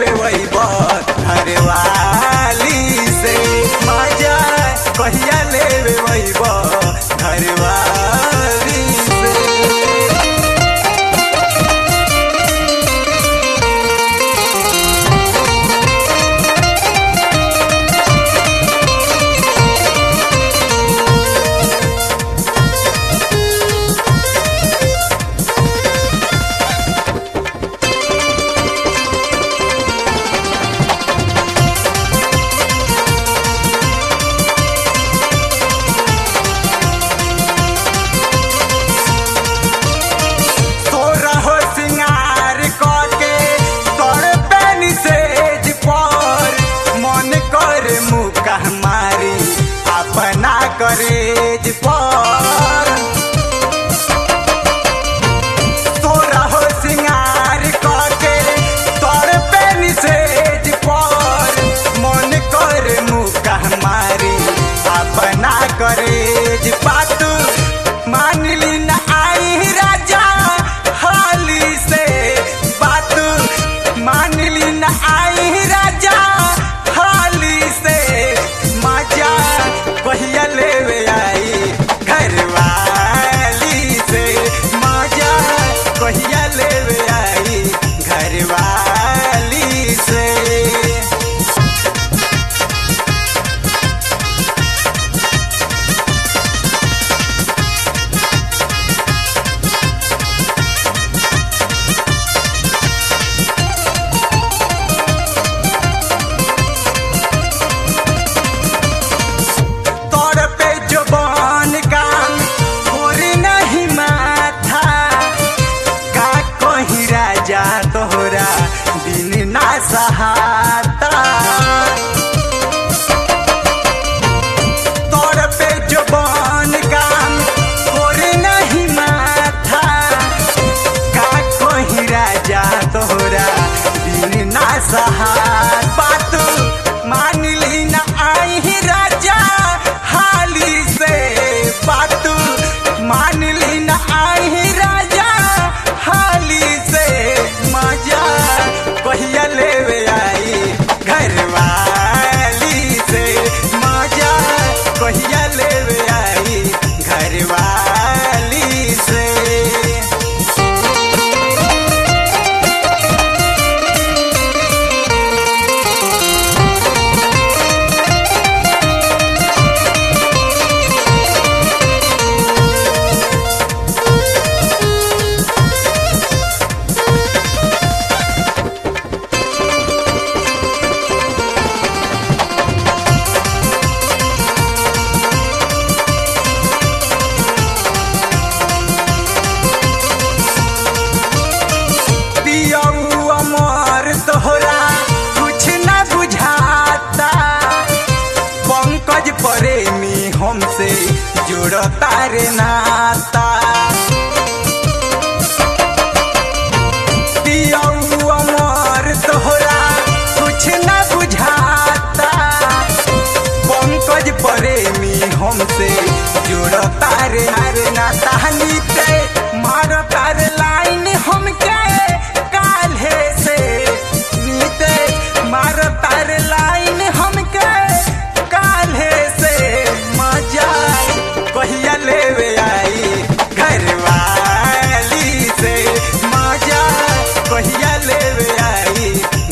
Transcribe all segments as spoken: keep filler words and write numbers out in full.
लेवे वैब घरवाली से मजा कहिया लेवे वैब घरवाली से। करेज पर तोरा हो सिंगार करके तोर पे निसेज पर मन कर मुका मारी अपना करेज बात मान ली न आई राजा हाली से बात मान ली न आई राजा हाली से मजा कहिया लेवे आई घरवाली से मजा कहिया लेवे आई घरवाली से। जा तोहरा दिन ना सहाता तोर पे जुबान काम और नहीं माथा का कोई राजा तोहरा दिन ना सहात बात मान ली न आई राजा हाली से बात मान ली न आई राजा हाली से मजा कहिया लेवे आई घरवाली से मजा कहिया लेवे आई घरवाली से। तोहरा कुछ न बुझाता पंकज प्रेमी हमसे जुड़ता रे नाता पियऊ अमर तोहरा कुछ न बुझाता पंकज प्रेमी हमसे जुड़ता रे नाता नीते मारता रे लाइन हमके काल्हे से मार तार लाइन हमके काल्हे से मजा कहिया लेवे आई घरवाली से मजा कहिया लेवे आई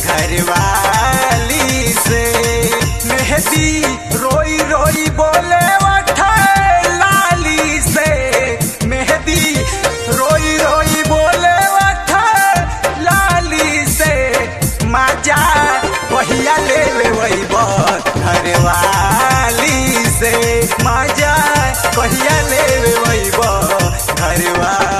घरवाली से। मेहदी रोई रोई बोले उठे लाली से मेहदी रोई रोई बोले उठे लाली से मजा कहिया लेवे वैब घरवाली से मजा कहिया लेवे वैब घरवाली।